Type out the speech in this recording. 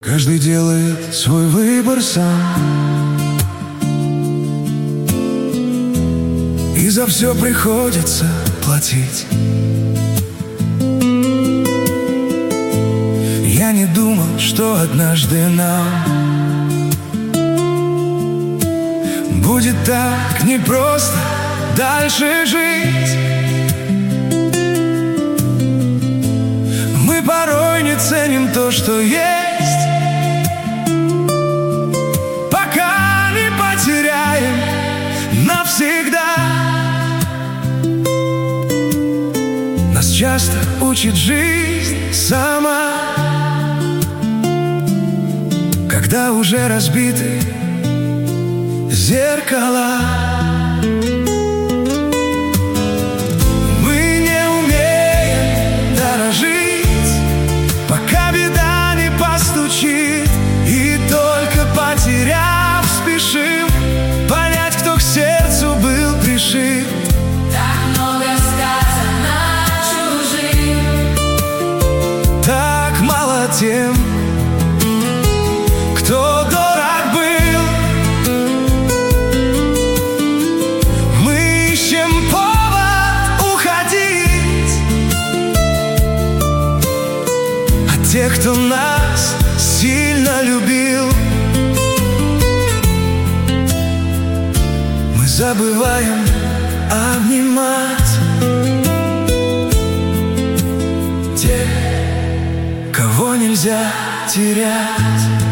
Каждый делает свой выбор сам, и за все приходится платить. Я не думал, что однажды нам будет так непросто дальше жить. Мы порой не ценим то, что есть, пока не потеряем навсегда. Нас часто учит жизнь сама, когда уже разбиты зеркала. Мы не умеем дорожить, пока беда не постучит, и только потеряв, спешим понять, кто к сердцу был пришит. Так много сказано чужим, так мало тем, кто дорог был. Мы ищем повод уходить от тех, кто нас сильно любил. Мы забываем обнимать тех, кого нельзя терять.